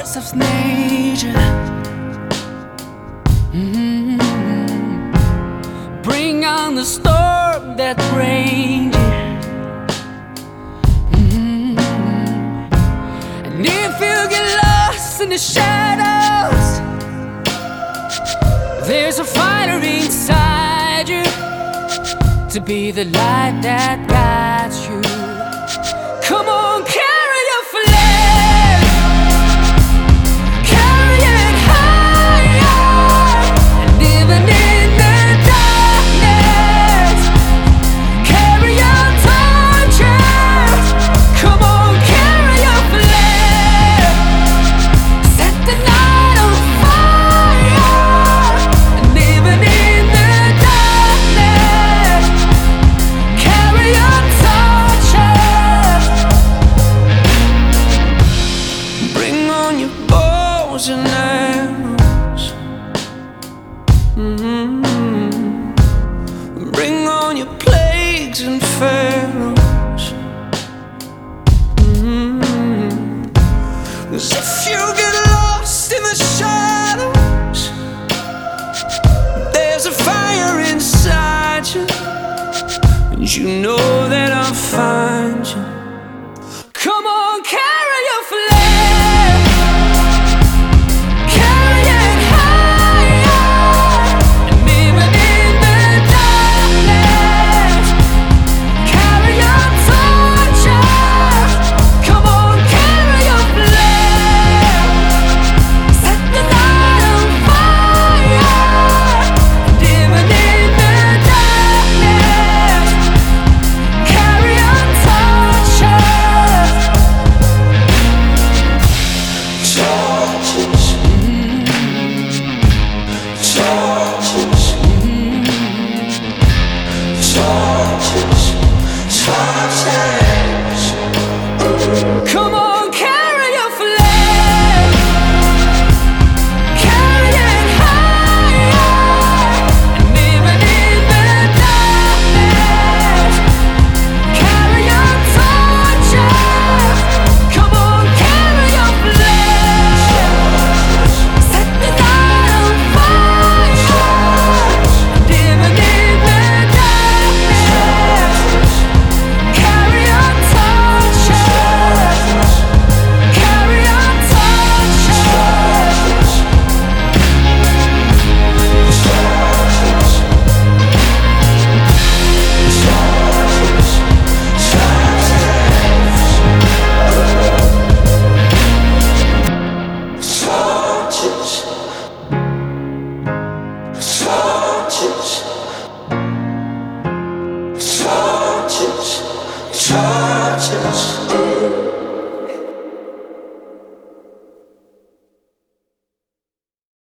laws of nature. Bring on the storm that rages. And if you get lost in the shadows, there's a fire inside you to be the light that guides you. Come on, carry your flame, carry it higher, and even in the darkness, carry your torches. Come on, carry your flame, set the night on fire, and even in the darkness, carry your torches. Bring on your bows and arrows. Bring on your plagues and pharaohs. 'Cause if you get lost in the shadows, there's a fire inside you, and you know that I'll find you. Come on, carry your flame, carry it higher, and even in the darkness, carry your torches. Come on, carry your flame, set the night on fire, and even in the darkness, carry your torches. Torches, torches, torches, torches. Come on, carry your flame, carry it higher, and even in the darkness, carry your torches. Come on, carry your flame, set the night on fire, and even in the darkness, carry your torches, carry your torches. Torches, torches, torches.